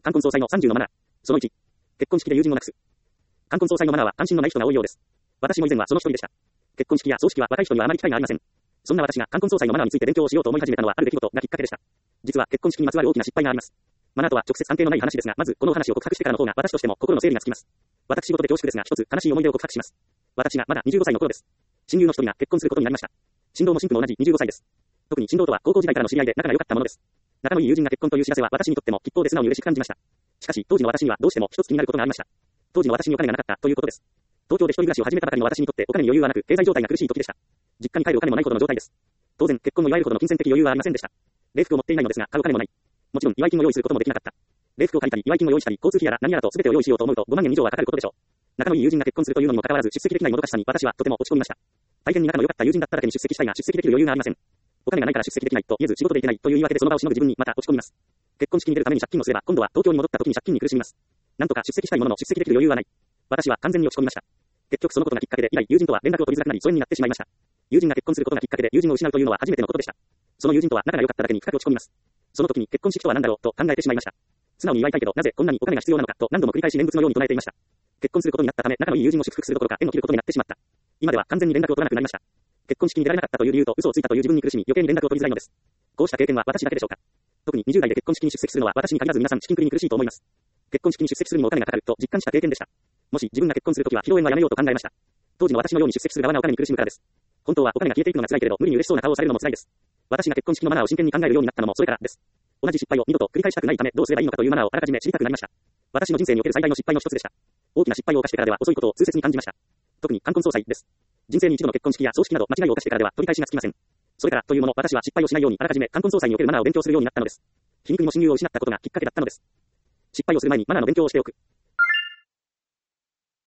冠婚葬祭の30のマナー。その1。結婚式で友人をなくす。冠婚葬祭のマナーは関心のない人が多いようです。私も以前はその一人でした。結婚式や葬式は若い人にはあまり機会がありません。そんな私が冠婚葬祭のマナーについて勉強をしようと思い始めたのはある出来事がきっかけでした。実は結婚式にまつわる大きな失敗があります。マナーとは直接関係のない話ですが、まずこのお話を告白してからの方が私としても心の整理がつきます。私事で恐縮ですが、一つ悲しい思い出を告白します。私がまだ25歳の頃です。親友の一人が結婚することになりました。新郎も新婦も同じ25歳です。特に新郎とは高校時代からの知り合いで仲が良かったものです。仲のいい友人が結婚という知らせは私にとっても吉報で素直に嬉しく感じました。しかし当時の私にはどうしても一つ気になることがありました。当時の私にお金がなかったということです。東京で一人暮らしを始めたばかりの私にとってお金に余裕はなく、経済状態が苦しい時でした。実家に帰るお金もないほどの状態です。当然結婚を祝えるほどの金銭的余裕はありませんでした。礼服を持っていないのですが買うお金もない。もちろん祝い金を用意することもできなかった。礼服を借りたり祝い金を用意したり交通費やら何やらと全てを用意しようと思うと5万円以上はかかることでしょう。仲のいい友人が結婚するというのにもかかわらず出席できないもどかしさに私はとても落ち込みました。大変に仲の良かった友人だっただけに出席したいが出席できる余裕がありません。お金がないから出席できないと言えず仕事で行けないという言い訳でその場をしのぐ自分にまた落ち込みます。結婚式に出るために借金をすれば今度は東京に戻った時に借金に苦しみます。なんとか出席したいものの出席できる余裕はない。私は完全に落ち込みました。結局そのことがきっかけで以来友人とは連絡を取りづらくなり疎遠になってしまいました。友人が結婚することがきっかけで友人を失うというのは初めてのことでした。その友人とは仲が良かっただけに深く落ち込みます。その時に結婚式とは何だろうと考えてしまいました。素直に祝いたいけどなぜこんなにお金が必要なのかと何度も繰り返し念仏のように唱えていました。結婚することになったため仲のいい友人を祝福するどころか縁を切ることになってしまった。今では完全に連絡を取らなくなりました。結婚式に出られなかったという理由と嘘をついたという自分に苦しみ余計に連絡を取りづらいのです。こうした経験は私だけでしょうか。特に20代で結婚式に出席するのは私に限らず皆さん資金繰りに苦しいと思います。結婚式に出席するにもお金がかかると実感した経験でした。もし自分が結婚するときは披露宴はやめようと考えました。当時の私のように出席する側がお金に苦しむからです。本当はお金が消えていくのが辛いけれど無理に嬉しそうな顔をされるのも辛いです。私が結婚式のマナーを真剣に考えるようになったのもそれからです。同じ失敗を二度と繰り返したくないためどうすればいいのかというマナーをあらかじめ知りたくなりました。私の人生における最大の失敗の一つでした。大きな失敗を犯してからでは遅いことを痛切に感じました。特に冠婚葬祭です。人生に一度の結婚式や葬式など間違いを犯してからでは取り返しがつきません。それからというもの私は失敗をしないようにあらかじめ冠婚葬祭におけるマナーを勉強するようになったのです。皮肉にも親友を失ったことがきっかけだったのです。失敗をする前にマナーの勉強をしておく。